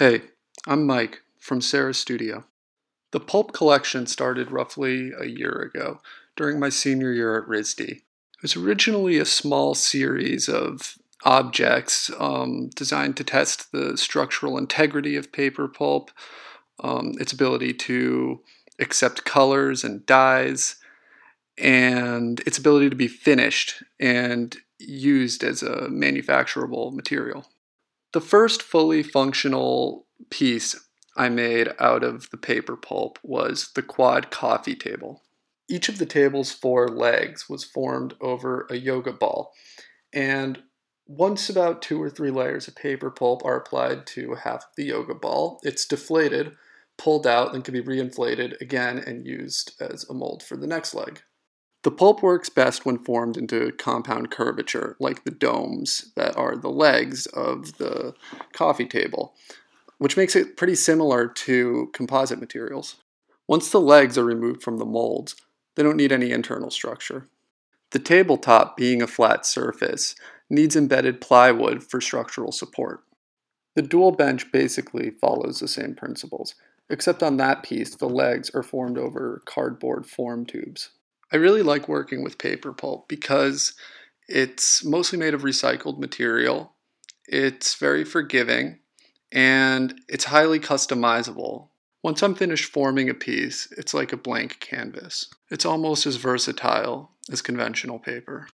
Hey, I'm Mike from Sarah Studio. The pulp collection started roughly a year ago during my senior year at RISD. It was originally a small series of objects designed to test the structural integrity of paper pulp, its ability to accept colors and dyes, and its ability to be finished and used as a manufacturable material. The first fully functional piece I made out of the paper pulp was the quad coffee table. Each of the table's four legs was formed over a yoga ball, and once about two or three layers of paper pulp are applied to half of the yoga ball, it's deflated, pulled out, then can be reinflated again and used as a mold for the next leg. The pulp works best when formed into compound curvature, like the domes that are the legs of the coffee table, which makes it pretty similar to composite materials. Once the legs are removed from the molds, they don't need any internal structure. The tabletop, being a flat surface, needs embedded plywood for structural support. The dual bench basically follows the same principles, except on that piece the legs are formed over cardboard form tubes. I really like working with paper pulp because it's mostly made of recycled material, it's very forgiving, and it's highly customizable. Once I'm finished forming a piece, it's like a blank canvas. It's almost as versatile as conventional paper.